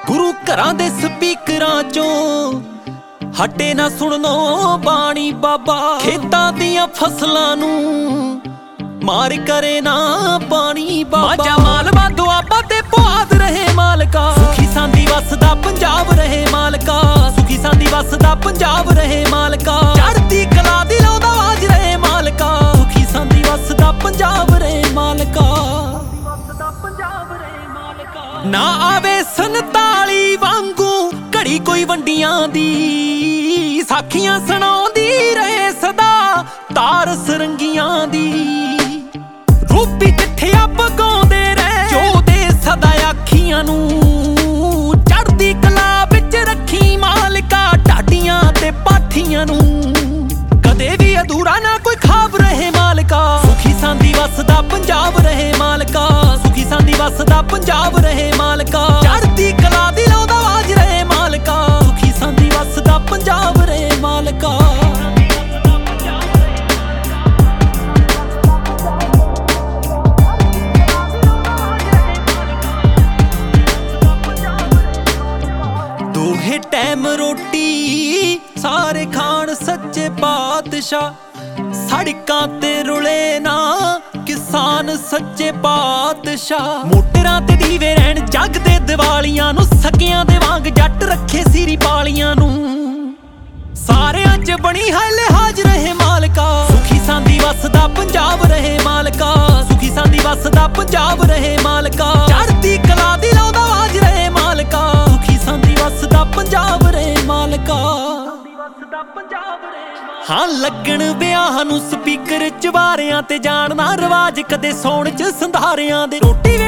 ਗੁਰੂ ਘਰਾਂ ਦੇ ਸਪੀਕਰਾਂ ਚੋਂ ਹਟੇ ਨਾ ਸੁਣਨੋ ਬਾਣੀ ਬਾਬਾ। ਖੇਤਾਂ ਦੀਆਂ ਫਸਲਾਂ ਨੂੰ ਮਾਰ ਕਰੇ ਨਾ ਪਾਣੀ ਬਾਬਾ। ਮਾਝਾ ਮਾਲਵਾ ਦੁਆਬਾ ਤੇ ਪੁਆਧ ਰਹੇ ਮਾਲਕਾ। ਸੁਖੀ ਸਾਂਦੀ ਵਸਦਾ ਪੰਜਾਬ ਰਹੇ ਮਾਲਕਾ। ਸੁਖੀ ਸਾਂਦੀ ਵਸਦਾ ਪੰਜਾਬ ਰਹੇ ਮਾਲਕਾ। ਚੜ੍ਹਦੀ ਕਲਾ ਦੀ ਲਾਉਂਦਾ ਆਵਾਜ਼ ਰਹੇ ਮਾਲਕਾ। ਸੁਖੀ ਸਾਂਦੀ ਵਸਦਾ ਪੰਜਾਬ ਰਹੇ ਮਾਲਕਾ। ਨਾ ਆਵੇ 47 ਵਾਂਗੂ ਘੜੀ ਕੋਈ ਵੰਡੀਆਂ ਦੀ। ਸਾਖੀਆਂ ਸੁਣਾਉਂਦੀ ਰਹੇ ਸਦਾ ਤਾਰ ਸਰੰਗੀਆਂ ਦੀ। ਰੂਪੀ ਚਿੱਠਿਆ ਪਗਾਉਂਦੇ ਰਹੇ ਜੋ ਦੇ ਸਦਾ ਆਖੀਆਂ ਨੂੰ। ਚੜ੍ਹਦੀ ਕਲਾ ਵਿੱਚ ਰੱਖੀ ਮਾਲਕਾ ਢਾਡੀਆਂ ਤੇ ਪਾਠੀਆਂ ਨੂੰ। ਕਦੇ ਵੀ ਅਧੂਰਾ ਨਾ ਕੋਈ ਖਾਬ ਰਹੇ ਮਾਲਕਾ। ਸੁਖੀ ਸਾਂਦੀ ਵਸਦਾ ਪੰਜਾਬ ਰਹੇ ਮਾਲਕਾ। ਸੁਖੀ ਸਾਂਦੀ ਵਸਦਾ ਪੰਜਾਬ ਰਹੇ ਮਾਲਕਾ। ਚੜ੍ਹਦੀ ਕਲਾ ਦੀ ਲਾਉਂਦਾ ਆਵਾਜ਼ ਰਹੇ ਮਾਲਕਾ। ਸੁਖੀ ਸਾਂਦੀ ਵਸਦਾ ਪੰਜਾਬ ਰਹੇ ਮਾਲਕਾ। ਦੋਹੇ ਟਾਈਮ ਰੋਟੀ ਸਾਰੇ ਖਾਣ ਸੱਚੇ ਪਾਤਸ਼ਾਹ। ਸੜਕਾਂ ਤੇ ਰੁਲੇ ਨਾ ਕਿਸਾਨ ਸੱਚੇ ਪਾਤਸ਼ਾਹ। ਮੋਟਰਾਂ ਤੇ ਦੀਵੇ ਰਹਿਣ ਜਗਦੇ ਦੀਵਾਲੀਆਂ ਨੂੰ। ਸਕਿਆਂ ਦੇ ਵਾਂਗ ਜੱਟ ਰੱਖੇ ਸੀਰੀ ਪਾਲੀਆਂ ਨੂੰ। ਸਾਰਿਆਂ 'ਚ ਬਣੀ ਹੈ ਲਿਹਾਜ਼ ਰਹੇ ਮਾਲਕਾ। ਸੁਖੀ ਸਾਂਦੀ ਵਸਦਾ ਪੰਜਾਬ ਰਹੇ ਮਾਲਕਾ। ਸੁਖੀ ਸਾਂਦੀ ਵਸਦਾ ਪੰਜਾਬ ਰਹੇ ਮਾਲਕਾ। ਚੜ੍ਹਦੀ ਕਲਾ ਦੀ ਲਾਉਂਦਾ ਆਵਾਜ਼ ਰਹੇ ਮਾਲਕਾ। ਸੁਖੀ ਸਾਂਦੀ ਵਸਦਾ ਪੰਜਾਬ ਰਹੇ ਮਾਲਕਾ। ਹਾਂ ਲੱਗਣ ਵਿਆਹ ਨੂੰ ਸਪੀਕਰ ਚਵਾਰਿਆਂ ਤੇ ਜਾਣ ਨਾ ਰਿਵਾਜ। ਕਦੇ ਸੌਣ 'ਚ ਸੰਧਾਰਿਆਂ ਦੇ ਰੋਟੀ